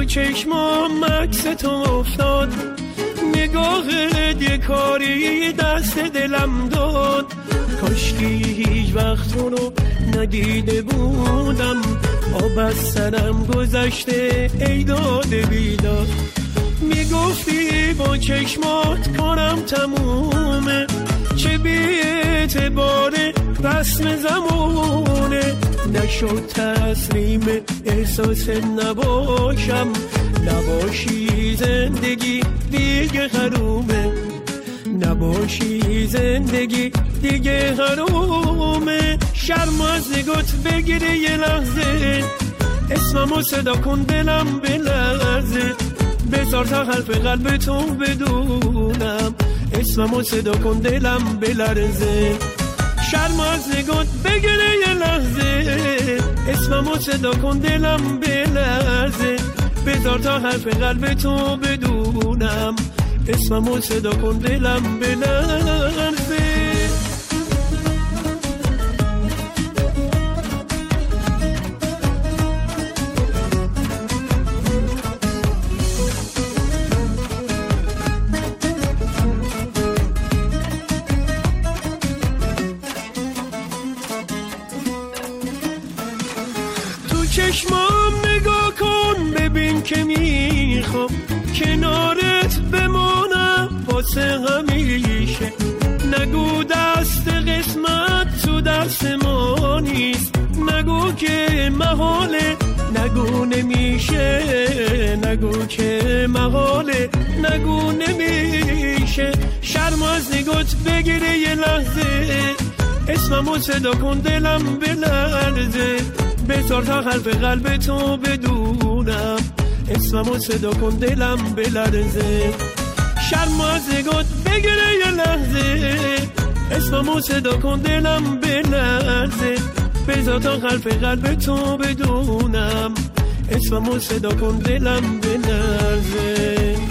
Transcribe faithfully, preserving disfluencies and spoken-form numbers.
چشمام عکس تو افتاد، نگاهت یه کاری دست دلم داد. کاشکی هیچ وقت تو رو ندیده بودم، آب از سرم گذشته ای داده بیداد. میگفتی با چشمات کارم تمومه، چه بی اعتباره رسم زمونه. نشد تسلیم احساس نباشم، نباشی زندگی دیگه حرومه، نباشی زندگی دیگه حرومه. شرم از نگات بگیره یه لحظه، اسممو صدا کن دلم بلرزه. بذار تا حرف قلب تو بدونم، اسممو صدا کن دلم بلرزه. شرم از نگات بگیره یه لحظه، اسممو صدا کن دلم بلرزه. بذار تا حرف قلب تو بدونم، اسممو صدا کن دلم بلرزه. چشمام نگاه کن ببین که میخوام کنارت بمونم واسه همیشه. نگو دست قسمت تو دست ما نیست، نگو که محاله، نگو نمیشه، نگو که محاله، نگو نمیشه. شرم از نگات بگیره یه لحظه، اسممو صدا کن دلم بلرزه. بذار تا حرف قلب تو بدونم، اسممو صدا کن دلم بلرزه. شرم از نگات بگیره یه لحظه، اسممو صدا کن دلم بلرزه. بذار تا حرف قلب تو بدونم، اسممو صدا کن دلم بلرزه.